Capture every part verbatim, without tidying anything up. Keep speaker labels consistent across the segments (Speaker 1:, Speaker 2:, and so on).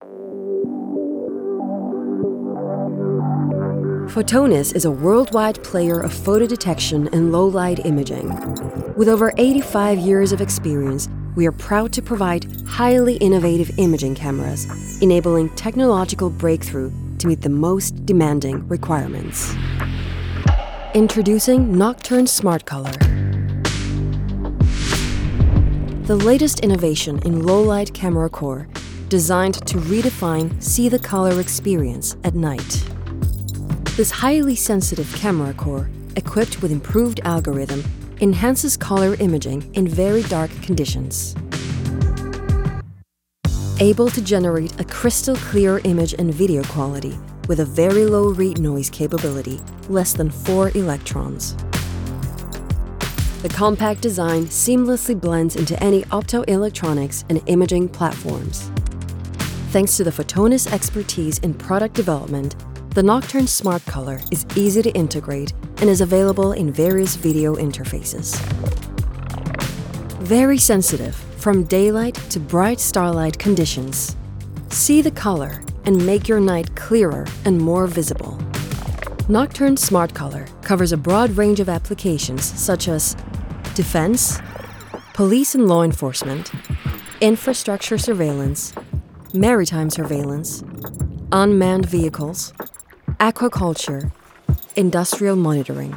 Speaker 1: Photonis is a worldwide player of photo detection and low-light imaging. With over eighty-five years of experience, we are proud to provide highly innovative imaging cameras, enabling technological breakthrough to meet the most demanding requirements. Introducing Nocturne Smart Color. The latest innovation in low-light camera core, designed to redefine see-the-color experience at night. This highly sensitive camera core, equipped with improved algorithm, enhances color imaging in very dark conditions. Able to generate a crystal clear image and video quality with a very low read noise capability, less than four electrons. The compact design seamlessly blends into any optoelectronics and imaging platforms. Thanks to the Photonis expertise in product development, the Nocturne Smart Color is easy to integrate and is available in various video interfaces. Very sensitive from daylight to bright starlight conditions. See the color and make your night clearer and more visible. Nocturne Smart Color covers a broad range of applications such as defense, police and law enforcement, infrastructure surveillance, maritime surveillance, unmanned vehicles, aquaculture, industrial monitoring.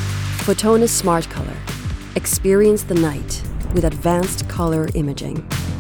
Speaker 1: Photonis Smart Color. Experience the night with advanced color imaging.